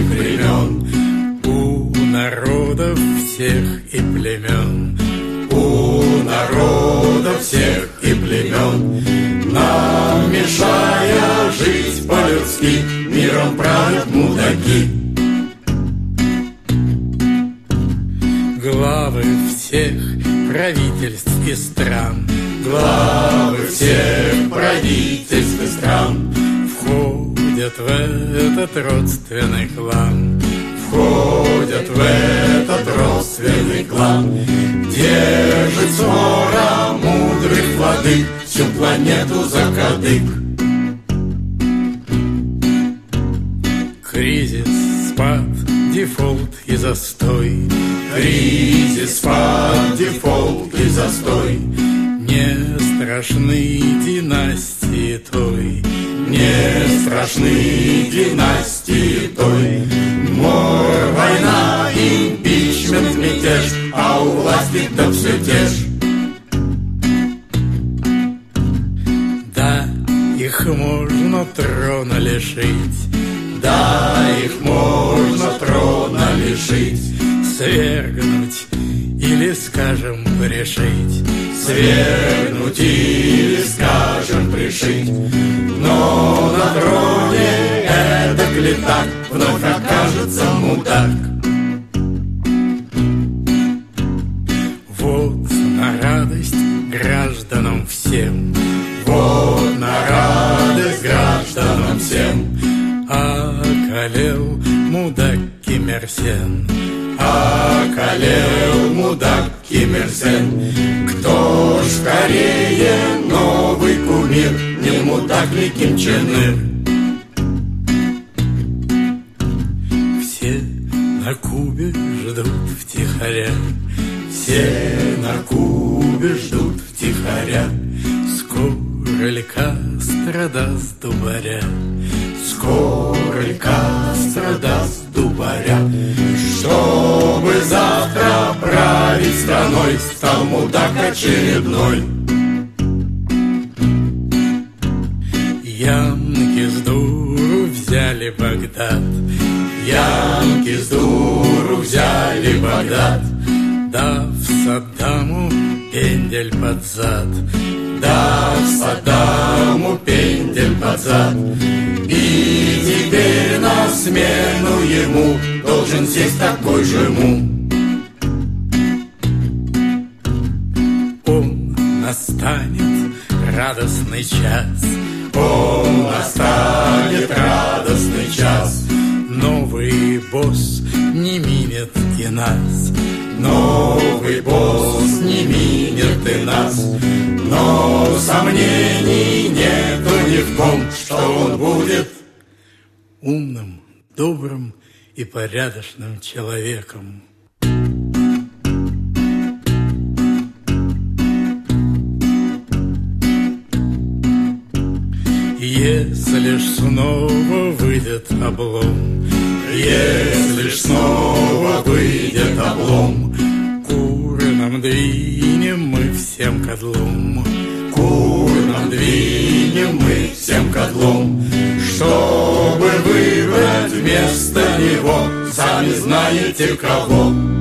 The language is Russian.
времен, у народов всех и племен, у народов всех и племен, нам, мешая жить по-людски, миром правят мудаки. Главы всех правительств и стран, главы всех правительств и стран входят в этот родственный клан, входят в этот родственный клан. Держит свора мудрых владык всю планету за кадык. Кризис, спад, дефолт и застой, кризис, спад, дефолт и застой не страшны династии той, не страшны династии той. Мор, война, импичмент, мятеж, а у власти да все те ж. Да, их можно трона лишить, да, их можно трона лишить, свергнуть или, скажем, пришить, свергнуть или, скажем, пришить. Но на троне эдак ли так вновь окажется мудак. Вот на радость гражданам всем, вот на радость гражданам всем околел мудак Ким Ир Сен, околел мудак Ким Ир Сен. Кто ж скорее новый кумир, не мудак ли Ким Чен Ир? Все на Кубе ждут втихаря, все на Кубе ждут втихаря. Скоро ли Кастро даст дубаря, скоро ли Кастро даст дубаря, чтобы завтра править страной стал мудак очередной. Янки с дуру взяли Багдад, янки с дуру взяли Багдад, дав Саддаму пендель под зад, дав Саддаму пендель под зад. И теперь на смену ему должен сесть такой же му. Он настанет радостный час, он настанет радостный час. Новый босс не минет и нас, новый босс не минет и нас. Но сомнений нету ни в ком, что он будет умным, добрым и порядочным человеком. Если ж снова выйдет облом, если ж снова выйдет облом, куры нам двинем мы всем кодлом, куры нам двинем мы всем кодлом. Чтобы выбрать вместо него, сами знаете кого.